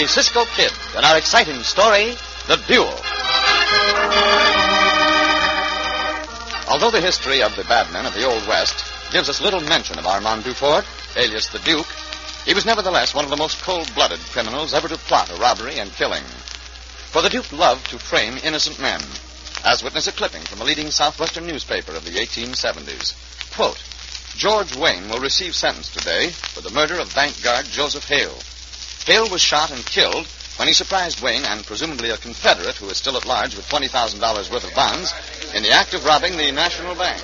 Johnny Cisco Kid in our exciting story, The Duel. Although the history of the bad men of the Old West gives us little mention of Armand Dufort, alias the Duke, he was nevertheless one of the most cold-blooded criminals ever to plot a robbery and killing. For the Duke loved to frame innocent men, as witness a clipping from a leading southwestern newspaper of the 1870s. Quote, George Wayne will receive sentence today for the murder of bank guard Joseph Hale. Hale was shot and killed when he surprised Wayne and presumably a Confederate who is still at large with $20,000 worth of bonds in the act of robbing the National Bank.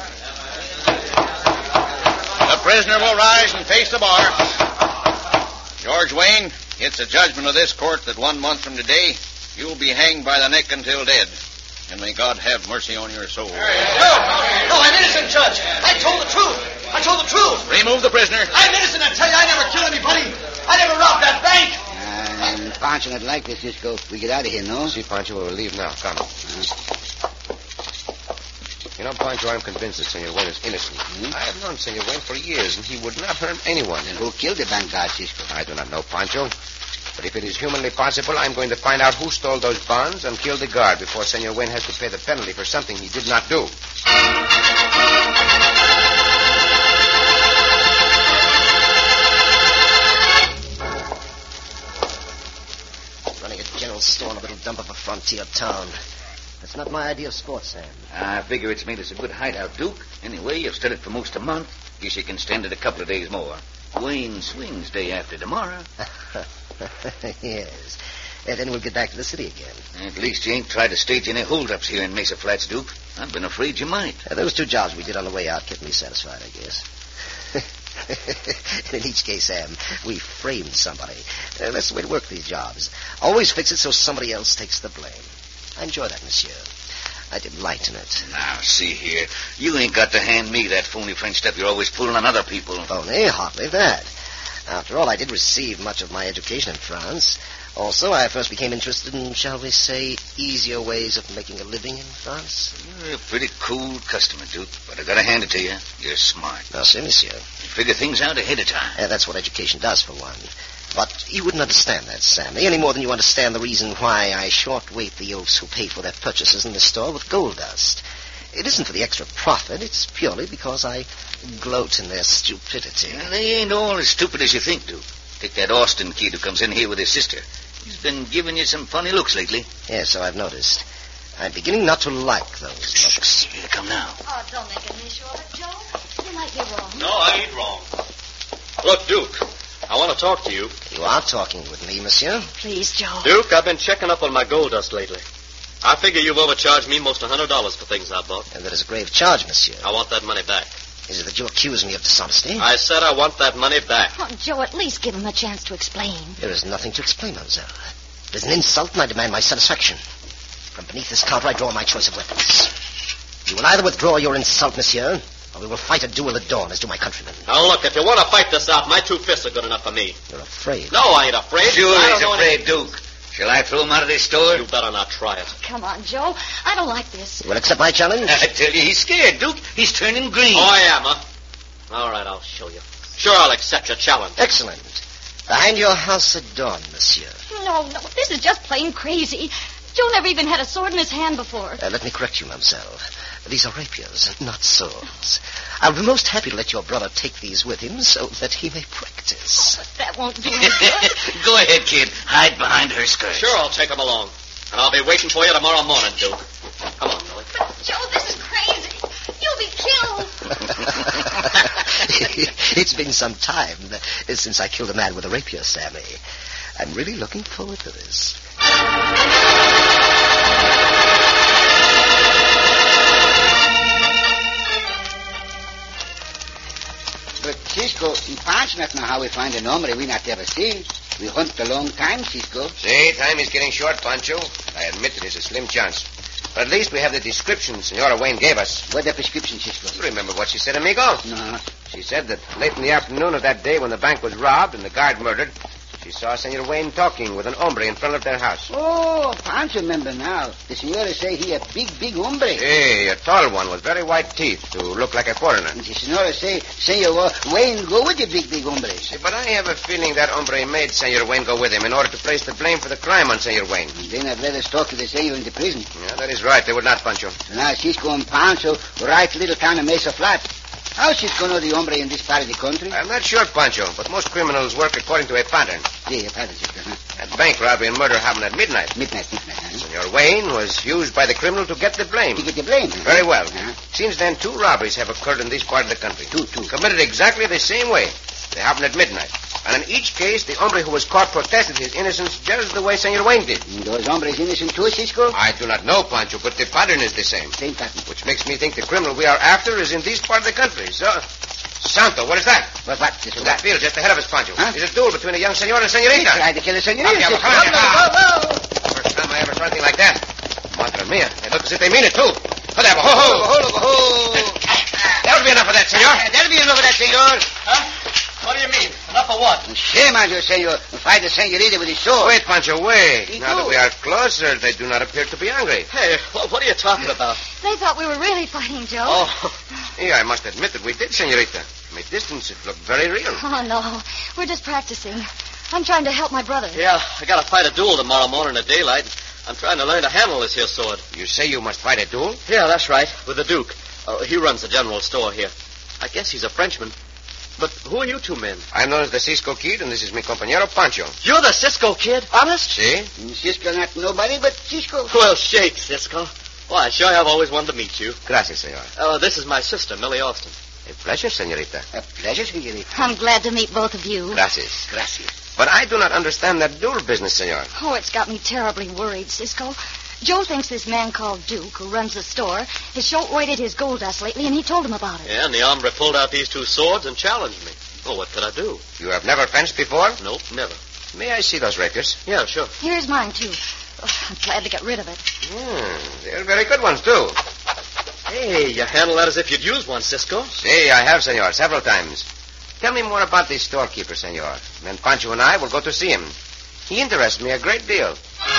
The prisoner will rise and face the bar. George Wayne, it's the judgment of this court that 1 month from today you'll be hanged by the neck until dead. And may God have mercy on your soul. No, I'm innocent, Judge. I told the truth. Remove the prisoner. I'm innocent, I tell you. I never killed anybody. I never robbed that bank. And Pancho not like this, Cisco. We get out of here, no? See, Pancho, we'll leave now. Come. You know, Pancho, I'm convinced that Senor Wayne is innocent. I have known Senor Wayne for years, and he would not harm anyone. And who killed the bank guard, Cisco? I do not know, Pancho. But if it is humanly possible, I'm going to find out who stole those bonds and killed the guard before Senor Wayne has to pay the penalty for something he did not do. Running a general store in a little dump of a frontier town. That's not my idea of sports, Sam. I figure it's made us a good hideout, Duke. Anyway, you've stood it for most a month. Guess you can stand it a couple of days more. Wayne swings day after tomorrow. Yes. And then we'll get back to the city again. At least you ain't tried to stage any holdups here in Mesa Flats, Duke. I've been afraid you might. Those 2 jobs we did on the way out kept me satisfied, I guess. In each case, Sam, we framed somebody. That's the way to work these jobs. Always fix it so somebody else takes the blame. I enjoy that, monsieur. I delight in it. Now, see here. You ain't got to hand me that phony French stuff you're always pulling on other people. Phony? Hardly that. After all, I did receive much of my education in France. Also, I first became interested in, shall we say, easier ways of making a living in France. You're a pretty cool customer, Duke, but I gotta hand it to you. You're smart. Merci, monsieur. You figure things out ahead of time. That's what education does, for one. But you wouldn't understand that, Sammy, any more than you understand the reason why I short-weight the oafs who pay for their purchases in the store with gold dust. It isn't for the extra profit. It's purely because I gloat in their stupidity. Well, they ain't all as stupid as you think, Duke. Take that Austin kid who comes in here with his sister. He's been giving you some funny looks lately. Yes, so I've noticed. I'm beginning not to like those looks. Here they come now. Oh, don't make an issue of it, Joe. You might be wrong. No, I ain't wrong. Look, Duke, I want to talk to you. You are talking with me, monsieur. Please, Joe. Duke, I've been checking up on my gold dust lately. I figure you've overcharged me most $100 for things I bought. And that is a grave charge, monsieur. I want that money back. Is it that you accuse me of dishonesty? I said I want that money back. Oh, Joe, at least give him a chance to explain. There is nothing to explain, mademoiselle. It is an insult, and I demand my satisfaction. From beneath this counter, I draw my choice of weapons. You will either withdraw your insult, monsieur, or we will fight a duel at dawn, as do my countrymen. Now, look, if you want to fight this out, my 2 fists are good enough for me. You're afraid. No, I ain't afraid. Sure he's afraid, Duke. Shall I throw him out of this store? You better not try it. Come on, Joe. I don't like this. You will accept my challenge? I tell you, he's scared, Duke. He's turning green. Oh, I am, huh? All right, I'll show you. Sure, I'll accept your challenge. Excellent. Behind your house at dawn, monsieur. No, this is just plain crazy. Joe never even had a sword in his hand before. Let me correct you, mademoiselle. These are rapiers, not swords. I'll be most happy to let your brother take these with him so that he may practice. But that won't do any good. Go ahead, kid. Hide behind her skirt. Sure, I'll take him along. And I'll be waiting for you tomorrow morning, Duke. Come on, Millie. But, Joe, this is crazy. You'll be killed. It's been some time since I killed a man with a rapier, Sammy. I'm really looking forward to this. But, Cisco, Pancho not know how we find an hombre we not ever seen. We hunt a long time, Cisco. See, time is getting short, Pancho. I admit it is a slim chance. But at least we have the description Senora Wayne gave us. What's the prescription, Cisco? You remember what she said, amigo? No. She said that late in the afternoon of that day when the bank was robbed and the guard murdered, She saw Senor Wayne talking with an hombre in front of their house. Oh, Pancho remember now. The senora say he a big hombre. Hey, a tall one with very white teeth to look like a foreigner. And the senora say Senor Wayne go with the big hombre. But I have a feeling that hombre made Senor Wayne go with him in order to place the blame for the crime on Senor Wayne. And then I'd let us talk to the senor in the prison. Yeah, that is right. They would not, Pancho. So now Cisco and Pancho right little town of Mesa Flat. How Cisco know the hombre in this part of the country? I'm not sure, Pancho, but most criminals work according to a pattern. Yeah, a pattern, Cisco, huh? That bank robbery and murder happened at midnight. Midnight, huh? Senor Wayne was used by the criminal to get the blame. To get the blame, huh? Very well. Uh-huh. Since then, 2 robberies have occurred in this part of the country. Two. Committed exactly the same way. They happened at midnight. And in each case, the hombre who was caught protested his innocence just the way Senor Wayne did. And those hombres innocent too, Cisco? I do not know, Pancho, but the pattern is the same. Same pattern. Which makes me think the criminal we are after is in this part of the country. So, Santo, what is that? What, Cisco? That field just ahead of us, Pancho. Huh? There's a duel between a young senor and senorita. Tried to kill a senorita. Come Cisco. on, Whoa. First time I ever saw anything like that. Madre mia, they look as if they mean it, too. Ho there, ho. That'll be enough of that, senor. That'll be enough of that, senor. Huh? What do you mean? Enough of what? Shame on you, senor. Fight the senorita with his sword. Wait, Pancho, wait. He Now that do. we are closer, they do not appear to be angry. Hey, what are you talking about? They thought we were really fighting, Joe. Oh, Yeah, I must admit that we did, senorita. From a distance, it looked very real. Oh, no. We're just practicing. I'm trying to help my brother. yeah, I gotta fight a duel tomorrow morning at daylight. I'm trying to learn to handle this here sword. You say you must fight a duel? Yeah, that's right, with the Duke. He runs the general store here. I guess he's a Frenchman. But who are you 2 men? I'm known as the Cisco Kid, and this is mi compañero Pancho. You're the Cisco Kid? Honest? See? And Cisco not nobody but Cisco. Well, shake, Cisco. Well, I sure have always wanted to meet you. Gracias, senor. This is my sister, Millie Austin. A pleasure, senorita. A pleasure, senorita. I'm glad to meet both of you. Gracias. Gracias. But I do not understand that duel business, senor. Oh, it's got me terribly worried, Cisco. Joe thinks this man called Duke, who runs the store, has short-weighted his gold dust lately, and he told him about it. Yeah, and the hombre pulled out these 2 swords and challenged me. Well, what could I do? You have never fenced before? Nope, never. May I see those rapiers? Yeah, sure. Here's mine, too. Oh, I'm glad to get rid of it. They're very good ones, too. Hey, you handle that as if you'd used one, Cisco. See, I have, senor, several times. Tell me more about this storekeeper, senor. Then Pancho and I will go to see him. He interests me a great deal.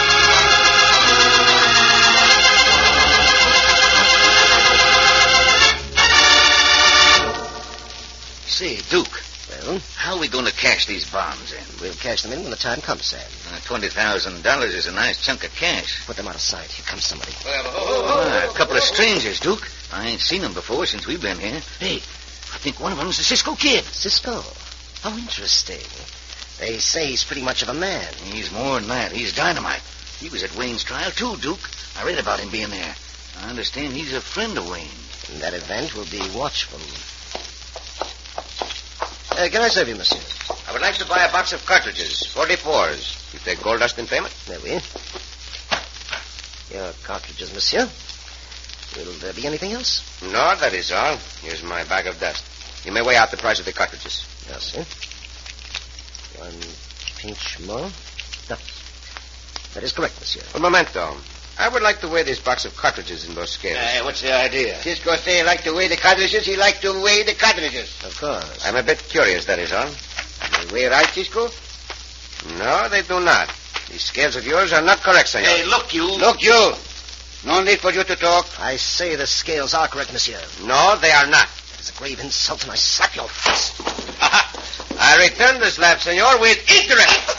Say, Duke, Well, how are we going to cash these bonds in? we'll cash them in when the time comes, Sam. $20,000 is a nice chunk of cash. Put them out of sight. Here comes somebody. A couple of strangers, Duke. I ain't seen them before since we've been here. Hey, I think one of them's the Cisco Kid. Cisco. How interesting. They say he's pretty much of a man. He's more than that. He's dynamite. He was at Wayne's trial, too, Duke. I read about him being there. I understand he's a friend of Wayne. In that event, we'll be watchful. Can I serve you, monsieur? I would like to buy a box of cartridges, 44s. You take gold dust in payment? There we are. Your cartridges, monsieur. Will there be anything else? No, that is all. Here's my bag of dust. You may weigh out the price of the cartridges. Yes, sir. 1 pinch more. No. That is correct, monsieur. Un momento. I would like to weigh this box of cartridges in those scales. What's the idea? Cisco say he like to weigh the cartridges. He like to weigh the cartridges. Of course. I'm a bit curious, that is all. They weigh right, Cisco? No, they do not. These scales of yours are not correct, senor. Hey, look, you. Look, you. No need for you to talk. I say the scales are correct, monsieur. No, they are not. That is a grave insult, and I slap your face. I return the slap, senor, with interest.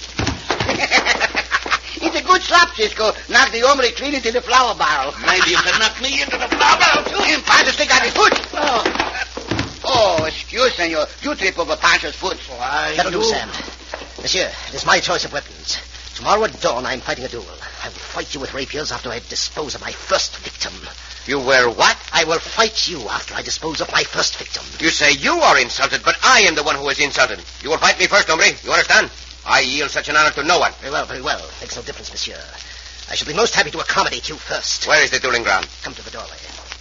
It's a good slap, Cisco. Knock the hombre clean into the flour barrel. Maybe you can knock me into the flour barrel, too. And Pancho stick out his foot. Oh, excuse, senor. You trip over Pancho's foot. That'll do, Sam. Monsieur, it is my choice of weapons. Tomorrow at dawn, I'm fighting a duel. I will fight you with rapiers after I dispose of my first victim. You were what? I will fight you after I dispose of my first victim. You say you are insulted, but I am the one who is insulted. You will fight me first, hombre. You understand? I yield such an honor to no one. Very well, very well. Makes no difference, monsieur. I shall be most happy to accommodate you first. Where is the dueling ground? Come to the doorway.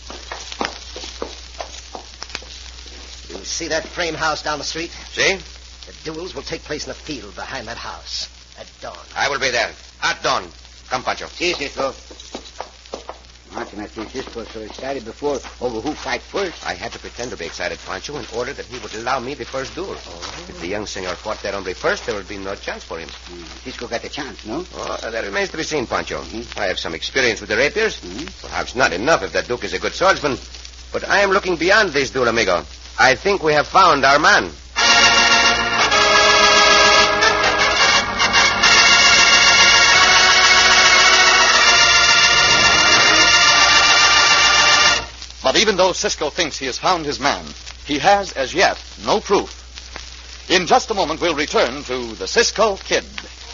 You see that frame house down the street? See? The duels will take place in the field behind that house at dawn. I will be there. At dawn. Come, Pancho. Si, Cisco. Not not see Cisco so excited before over who fight first. I had to pretend to be excited, Pancho, in order that he would allow me the first duel. Oh. If the young senor fought that hombre first, there would be no chance for him. Cisco got the chance, no? Oh, that remains to be seen, Pancho. I have some experience with the rapiers. Perhaps not enough if that Duke is a good swordsman. But I am looking beyond this duel, amigo. I think we have found our man. But even though Cisco thinks he has found his man, he has, as yet, no proof. In just a moment, we'll return to the Cisco Kid.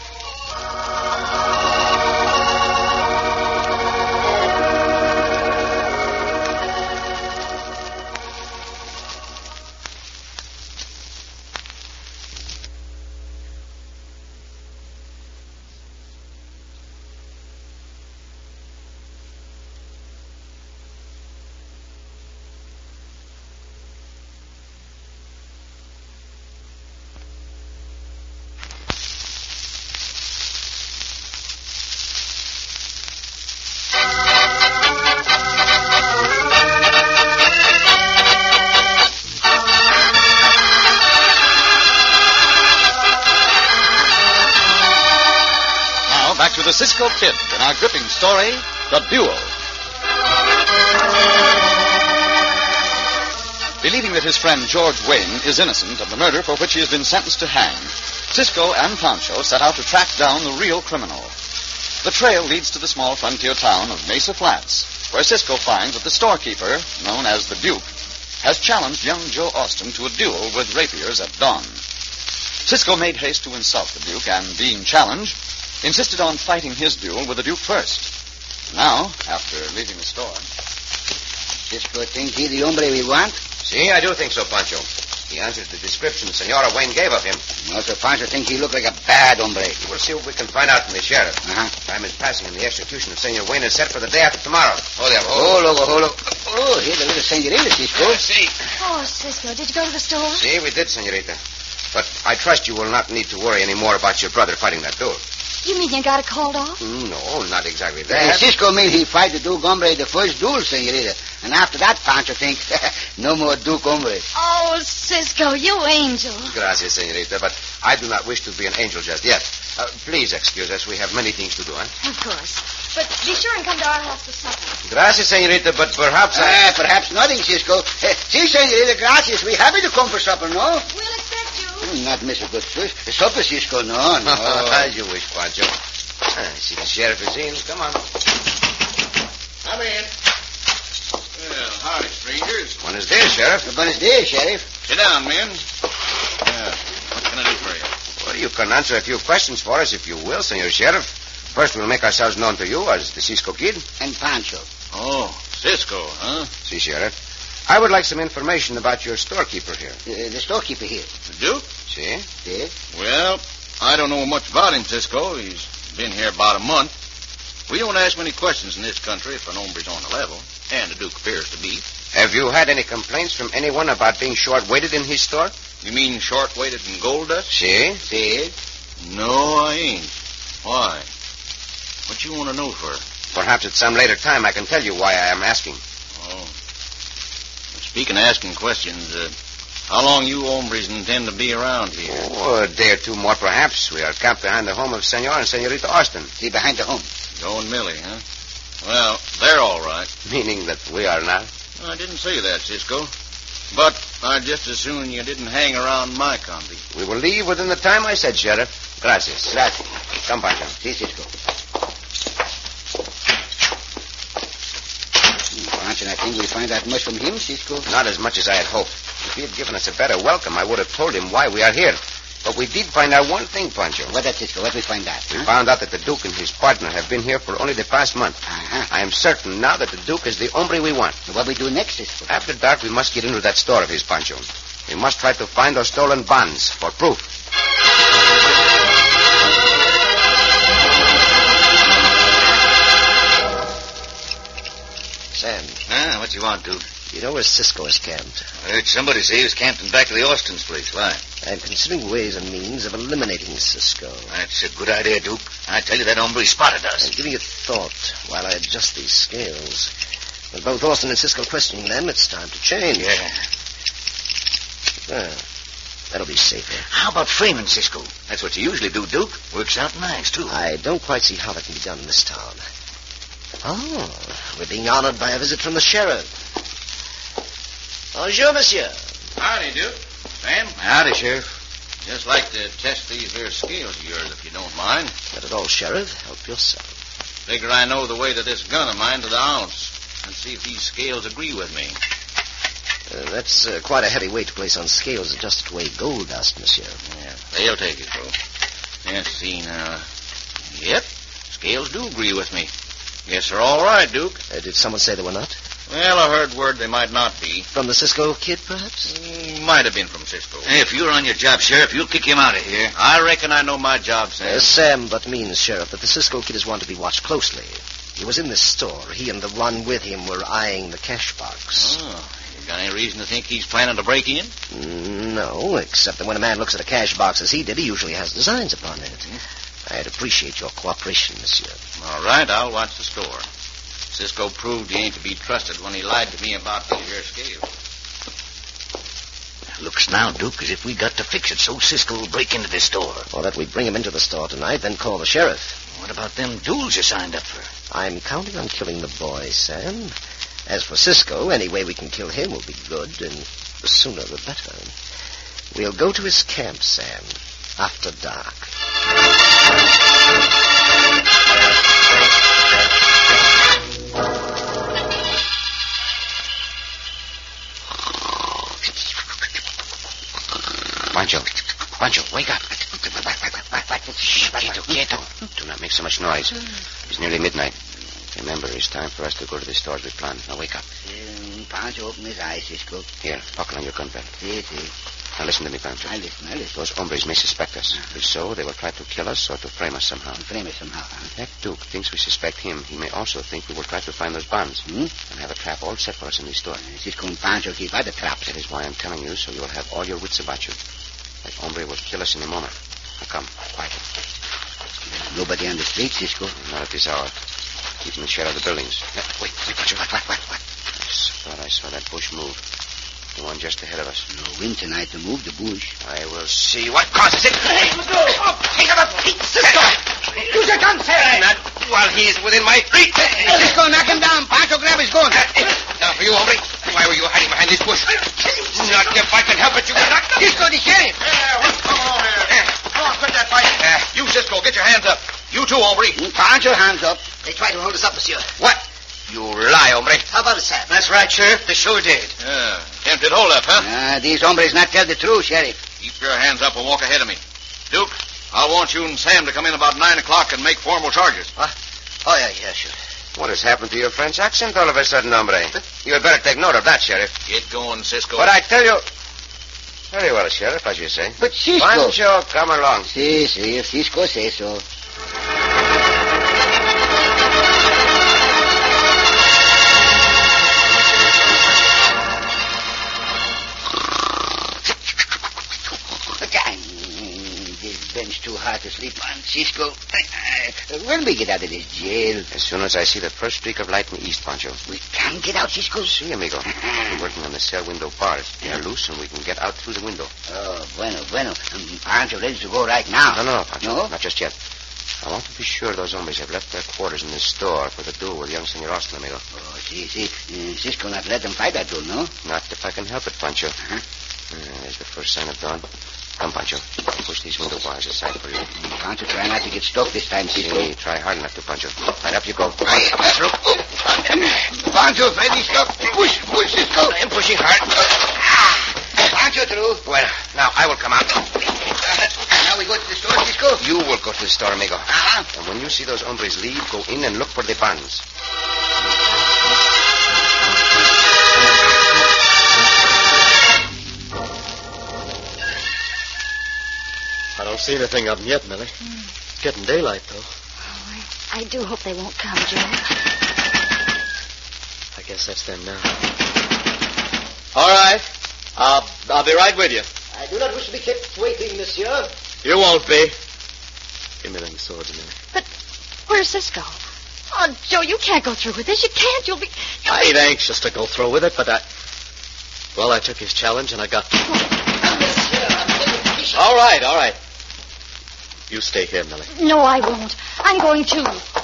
The Cisco Kid in our gripping story, The Duel. Believing that his friend George Wayne is innocent of the murder for which he has been sentenced to hang, Cisco and Pancho set out to track down the real criminal. The trail leads to the small frontier town of Mesa Flats, where Cisco finds that the storekeeper, known as the Duke, has challenged young Joe Austin to a duel with rapiers at dawn. Cisco made haste to insult the Duke and, being challenged, insisted on fighting his duel with the Duke first. Now, after leaving the store... Cisco think he the hombre we want? See, I do think so, Pancho. He answers the description Senora Wayne gave of him. Also, Pancho think he look like a bad hombre. We'll see what we can find out from the sheriff. Time is passing, and the execution of Senor Wayne is set for the day after tomorrow. Hold up. Hold up. Oh, here's the little senorita, Cisco. See. Oh, Cisco, did you go to the store? See, we did, senorita. But I trust you will not need to worry any more about your brother fighting that duel. You mean you got it called off? No, not exactly that. Cisco mean he fight the Duke hombre the first duel, senorita. And after that, Pancho think, no more Duke hombre. Oh, Cisco, you angel. Gracias, senorita, but I do not wish to be an angel just yet. Please excuse us. We have many things to do, huh? Of course. But be sure and come to our house for supper. Gracias, senorita, but perhaps perhaps nothing, Cisco. See, senorita, gracias. We happy to come for supper, no? We'll expect you. Not miss a good supper, Cisco, no. As you wish, Pancho. I see the sheriff is in. Come on. Come in. Well, howdy, strangers. Buenos dias, Sheriff. Buenos dias, Sheriff. Sit down, men. What can I do for you? Well, you can answer a few questions for us, if you will, Senor Sheriff. First, we'll make ourselves known to you as the Cisco Kid. And Pancho. Oh, Cisco, huh? Si, Sheriff. I would like some information about your storekeeper here. The storekeeper here. The Duke? Si? Si. Well, I don't know much about him, Cisco. He's been here about a month. We don't ask many questions in this country if an hombre's on the level, and the Duke appears to be. Have you had any complaints from anyone about being short-weighted in his store? You mean short-weighted in gold dust? Si? Si. No, I ain't. Why? What you want to know for? Perhaps at some later time I can tell you why I am asking. Oh. Speaking of asking questions, how long you hombres intend to be around here? Oh, a day or two more, perhaps. We are camped behind the home of Senor and Senorita Austin. See, behind the home. Joe and Millie, huh? Well, they're all right. Meaning that we are not? I didn't say that, Cisco. But I'd just as soon you didn't hang around my country. We will leave within the time I said, Sheriff. Gracias. Gracias. Come, Pancho. Si, Cisco. Pancho, I think we'll find out much from him, Cisco. Not as much as I had hoped. If he had given us a better welcome, I would have told him why we are here. But we did find out one thing, Pancho. What that, Cisco? What we find out? We found out that the Duke and his partner have been here for only the past month. I am certain now that the Duke is the hombre we want. What we do next, Cisco? After dark, we must get into that store of his, Pancho. We must try to find those stolen bonds for proof. Sam. What you want, Duke? You know where Cisco is camped? I heard somebody say he was camped in back of the Austin's place. Why? I'm considering ways and means of eliminating Cisco. That's a good idea, Duke. I tell you, that hombre spotted us. I'm giving it thought while I adjust these scales. With both Austin and Cisco questioning them, it's time to change. Yeah. Well, that'll be safer. How about framing, Cisco? That's what you usually do, Duke. Works out nice, too. I don't quite see how that can be done in this town. Oh, we're being honored by a visit from the sheriff. Bonjour, monsieur. Howdy, Duke. Sam? Howdy, Sheriff. Just like to test these here scales of yours, if you don't mind. Not at all, Sheriff. Help yourself. Figure I know the weight of this gun of mine to the ounce. And see if these scales agree with me. That's quite a heavy weight to place on scales adjusted to weigh gold dust, monsieur. Yeah, they'll take it, bro. Let's see now. Yep, scales do agree with me. Guess they're all right, Duke. Did someone say they were not? Well, I heard word they might not be. From the Cisco kid, perhaps? Might have been from Cisco. Hey, if you're on your job, Sheriff, you'll kick him out of here. I reckon I know my job, Sam. Sam but means, Sheriff, that the Cisco kid is one to be watched closely. He was in this store. He and the one with him were eyeing the cash box. Oh, you got any reason to think he's planning to break in? No, except that when a man looks at a cash box as he did, he usually has designs upon it. I'd appreciate your cooperation, monsieur. All right, I'll watch the store. Cisco proved he ain't to be trusted when he lied to me about these here scales. Looks now, Duke, as if we got to fix it so Cisco will break into this store. Or that we bring him into the store tonight, then call the sheriff. What about them duels you signed up for? I'm counting on killing the boy, Sam. As for Cisco, any way we can kill him will be good, and the sooner the better. We'll go to his camp, Sam, after dark. Pancho, wake up. Quieto. Do not make so much noise. It's nearly midnight. Remember, it's time for us to go to the store as we planned. Now wake up. Pancho, open his eyes, Cisco. Here, buckle on your gun belt. See. Now listen to me, Pancho. I listen. Those hombres may suspect us. If so, they will try to kill us or to frame us somehow. Frame us somehow, huh? That Duke thinks we suspect him. He may also think we will try to find those bonds and have a trap all set for us in the store. Cisco and Pancho keep other traps. That is why I'm telling you, so you will have all your wits about you. That hombre will kill us in a moment. Now come, quietly. Nobody on the street, Cisco. Not at this hour. Keep in the shadow of the buildings. Wait, Pancho. What? I thought I saw that bush move. The one just ahead of us. No wind tonight to move the bush. I will see what causes it. Let's go! Take him up! Cisco! Use your gun, sir! Not while he's within my reach. Cisco, knock him down. Pancho, grab his gun. Now for you, hombre. Why were you hiding behind this bush? Not if I can help it, you will not. Cisco, the sheriff. What's going on here? Come on, quit that fight. You, Cisco, get your hands up. You too, hombre. Pancho, hands up. They try to hold us up, monsieur. What? You lie, hombre. How about it, Sam? That's right, Sheriff. They sure did. Attempted holdup, huh? These hombres not tell the truth, Sheriff. Keep your hands up and walk ahead of me. Duke, I'll want you and Sam to come in about 9 o'clock and make formal charges. Oh, yeah, sure. What has happened to your French accent all of a sudden, hombre? You had better take note of that, Sheriff. Get going, Cisco. But I tell you... Very well, Sheriff, as you say. But Cisco... Pancho, come along. See, if Cisco says so. This bench too hard to sleep on, Cisco. When we get out of this jail? As soon as I see the first streak of light in the east, Pancho. We can get out, Cisco? See, amigo. We're working on the cell window bars. They are loose, and we can get out through the window. Oh, bueno. Pancho ready to go right now. No, Pancho. No? Not just yet. I want to be sure those hombres have left their quarters in this store for the duel with young Senor Austin, amigo. Oh, see. Cisco not let them fight that duel, no? Not if I can help it, Pancho. There's the first sign of dawn. Come, Pancho. Push these window bars aside for you. Pancho, try not to get stuck this time, Cisco. See, try hard enough to, Pancho. Right up you go. Through. Pancho, ready, stuck. Push, Cisco. I am pushing hard. Pancho, through. Well, now I will come out. Now we go to the store, Cisco? You will go to the store, amigo. Uh-huh. And when you see those hombres leave, go in and look for the bonds. I don't see anything of them yet, Millie. It's getting daylight, though. Oh, I do hope they won't come, Joe. I guess that's them now. All right. I'll be right with you. I do not wish to be kept waiting, monsieur. You won't be. Give me them swords, Millie. But where's Cisco? Oh, Joe, you can't go through with this. You can't. You'll be... I ain't anxious to go through with it, but I took his challenge and I got... All right. You stay here, Millie. No, I won't. I'm going too.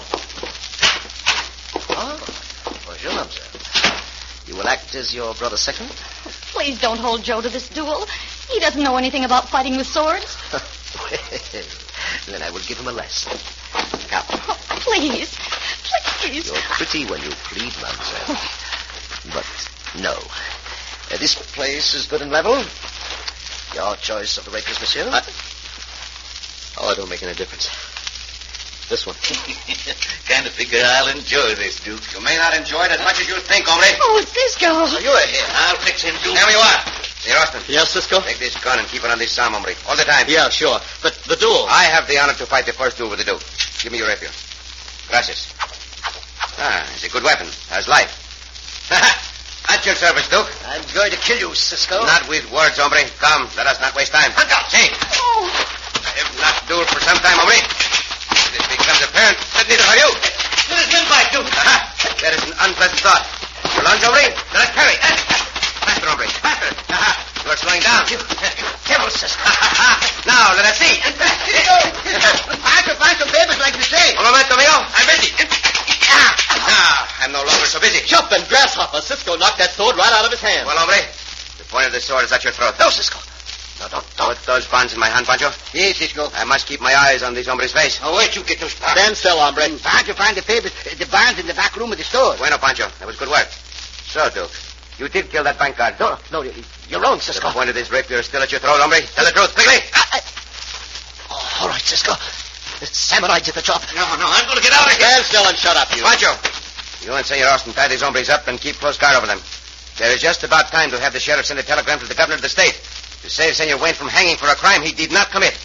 Bonjour, mademoiselle. You will act as your brother's second? Please don't hold Joe to this duel. He doesn't know anything about fighting with swords. Well, then I will give him a lesson. Come. Oh, please. You're pretty when you plead, mademoiselle. But no. This place is good and level. Your choice of the rapiers, monsieur? It don't make any difference. This one. Kind of figure I'll enjoy this, Duke. You may not enjoy it as much as you think, hombre. Oh, Cisco. You're here. I'll fix him, Duke. Tell me what. Here, Austin. Yes, Cisco? Take this gun and keep it on this arm, hombre. All the time. Yeah, sure. But the duel. I have the honor to fight the first duel with the Duke. Give me your rapier. Gracias. It's a good weapon. Has life. At your service, Duke. I'm going to kill you, Cisco. Not with words, hombre. Come, let us not waste time. Hunt out. Hey. Oh. I have not dueled for some time, hombre. It becomes apparent that neither are you. Let us win fight, Duke. That is an unpleasant thought. Your lunge, hombre. Let us carry. Faster, hombre. Faster. You are slowing down. Devil, Cisco. Now, let us see. Faster, papers, like you say. Un momento, amigo. I'm busy. I'm no longer so busy. Jumping grasshopper. Cisco knocked that sword right out of his hand. Well, hombre, the point of the sword is at your throat. No, Cisco. No, don't. Put those bonds in my hand, Pancho. Yes, Cisco. I must keep my eyes on this hombre's face. Oh, where'd you get those bonds? Stand still, hombre. Pancho, find the papers, the bonds in the back room of the store. Bueno, Pancho. That was good work. So, Duke, you did kill that bank guard. No, you're wrong, Cisco. The point of this rapier is still at your throat, hombre. Tell the truth, quickly. All right, Cisco. Sam and I did the job. No, I'm going to get out of here. Stand still and shut up, you. Pancho, you and Senor Austin tie these hombres up and keep close guard over them. There is just about time to have the sheriff send a telegram to the governor of the state to save Senor Wayne from hanging for a crime he did not commit.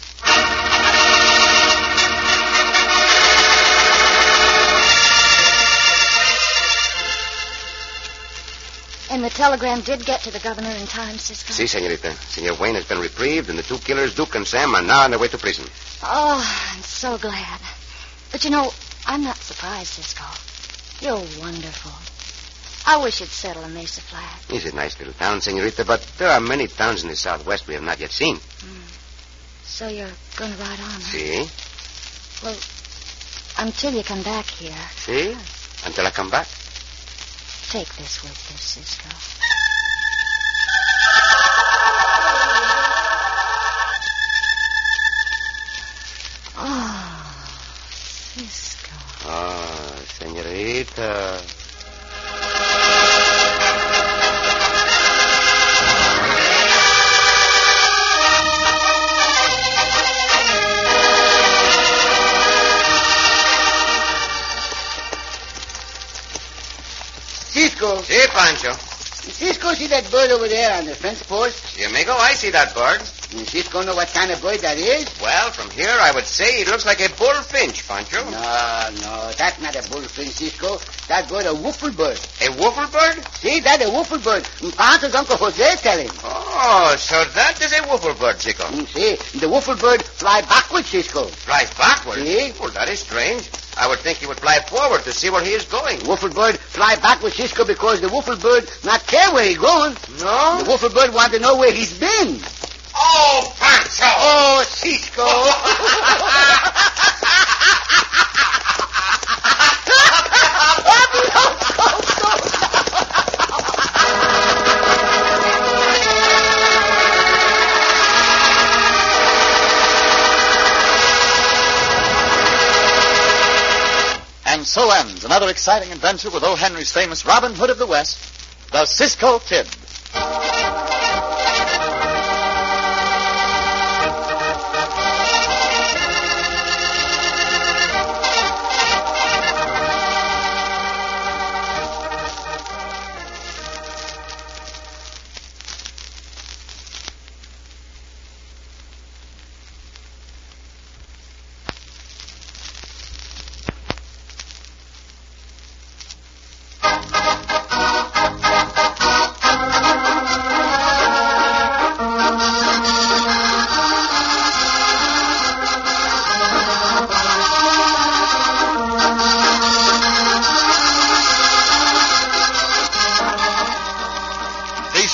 And the telegram did get to the governor in time, Cisco. Si, senorita. Senor Wayne has been reprieved, and the two killers, Duke and Sam, are now on their way to prison. Oh, I'm so glad. But you know, I'm not surprised, Cisco. You're wonderful. I wish you'd settle in Mesa Flat. It's a nice little town, senorita, but there are many towns in the Southwest we have not yet seen. So you're going to ride on, huh? See? Well, until you come back here, See? Until I come back. take this with you, Cisco. Oh, Cisco. Oh, senorita. Cisco. Si, Pancho. Cisco, see that bird over there on the fence post? Si, amigo, I see that bird. Cisco know what kind of bird that is? Well, from here, I would say it looks like a bullfinch, Pancho. No, that's not a bullfinch, Cisco. That bird a woofle bird. A woofle bird? See, that a woofle bird. Pancho's Uncle Jose tell him. Oh, so that is a woofle bird, Chico. See, the woofle bird fly backwards, Cisco. Flies backwards? See? Well, that is strange. I would think he would fly forward to see where he is going. Woofle bird fly backwards, Cisco, because the woofle bird not care where he going. No? The woofle bird want to know where he's been. Oh, Pancho! Oh, Cisco. And so ends another exciting adventure with O. Henry's famous Robin Hood of the West, the Cisco Kid.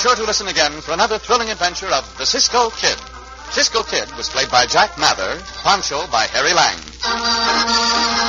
sure to listen again for another thrilling adventure of the Cisco Kid. Cisco Kid was played by Jack Mather, Pancho by Harry Lang.